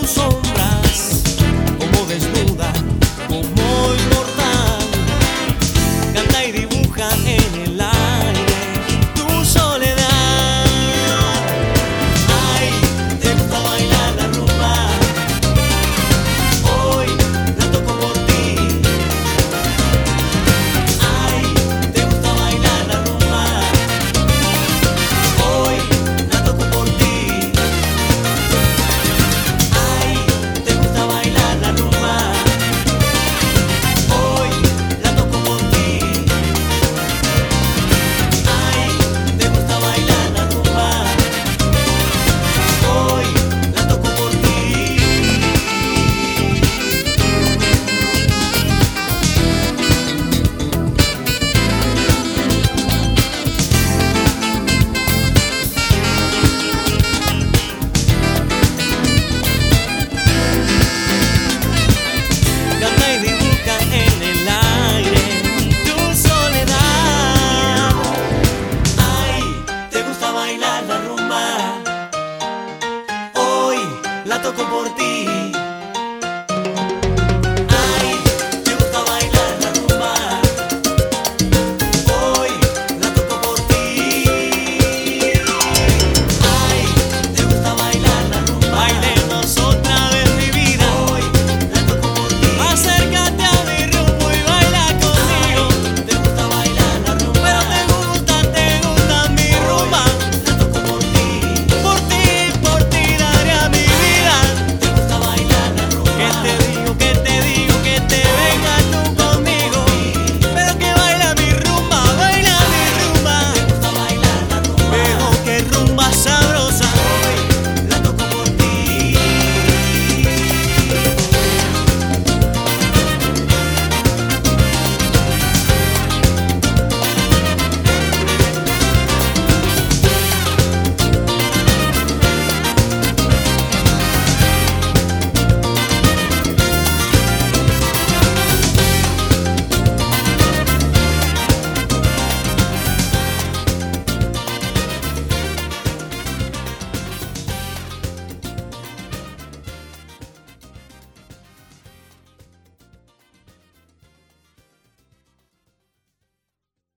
sombras, como desnuda, como inmortal, canta y dibuja en el aire tu soledad. Ay, te gusta bailar la rumba, hoy la toco por ti. Ay, te gusta bailar la rumba, hoy la toco por ti. Ay, te gusta bailar la rumba, hoy la toco por ti. Ay, te gusta bailar la rumba, hoy la toco por ti. Canta y dibuja en el aire tu soledad. Ay, te gusta bailar la rumba, hoy la toco por ti.